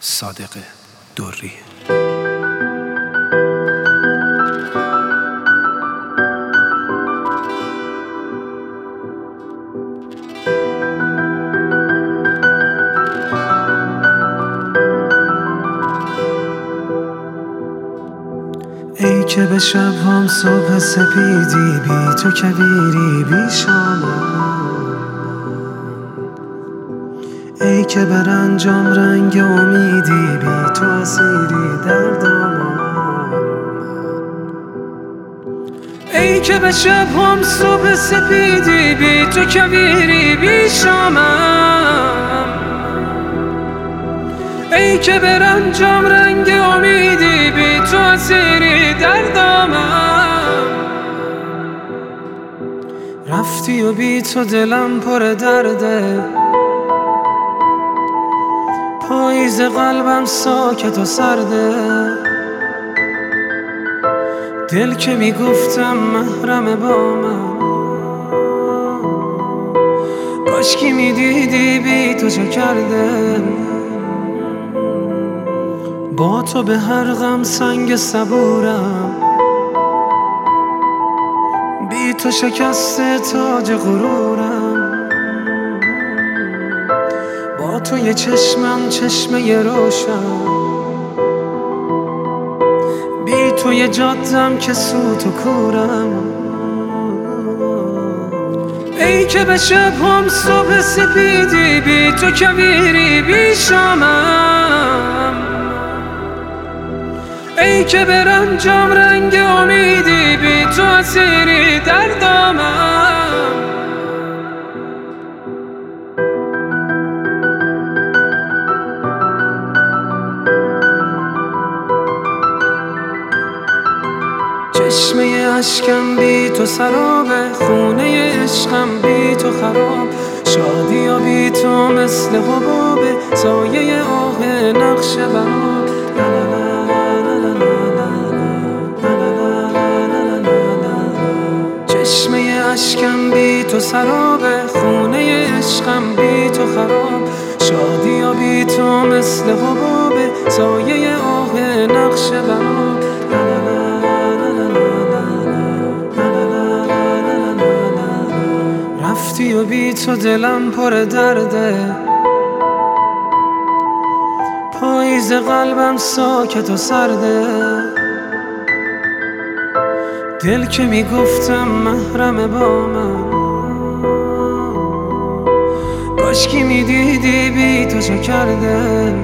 صادق دوری. ای که به شب‌هام صبح سپیدی، بی تو کویری بی شامم. ای که بر انجام رنگ امیدی، بی تو اسیری در دامم. ای که به شب‌هام صبح سپیدی، بی تو کویری بی شامم. ای که بر انجام رنگ امیدی، بی تو اسیری در دامم. رفتی و بی تو دلم پر درده، پاییز قلبم ساکت و سرده. دل که میگفتم محرم با من، کاشکی میدیدی بی تو چه کرده. با تو به هر غم سنگ صبورم، بی تو شکسته تاج غرورم. با تو یه چشمم چشمه روشن، بی تو یه جادم که سوت و کورم. ای که به شب‌هام صبح سپیدی، بی تو کویری بی شامم. ای که بر انجام رنگ امیدی، بی تو اسیری در دامم. چشمه اشکم بی تو سرابه، خونه عشقم بی تو خراب. شادی و بی تو مثل حبابه، سایه آه نقش براب. چشمه اشکم بی تو سرابه، خونه عشقم بی تو خراب. شادی و بی تو مثل حبابه، سایه آه نقش براب. رفتی و بی تو دلم پر درده، پاییز قلبم ساکت و سرده. دل که میگفتم محرم با من، کاشکی میدیدی بی تو چه کرده.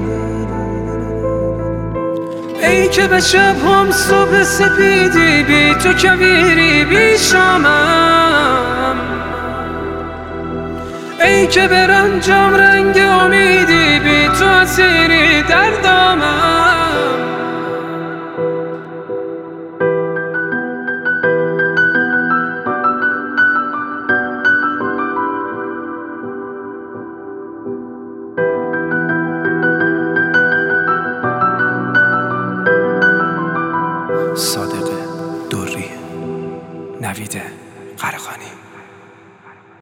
ای که به شب‌هام صبح سپیدی، بی تو کویری بی شامم. ای که بر انجام رنگ امیدی، بی تو اسیری در دامم.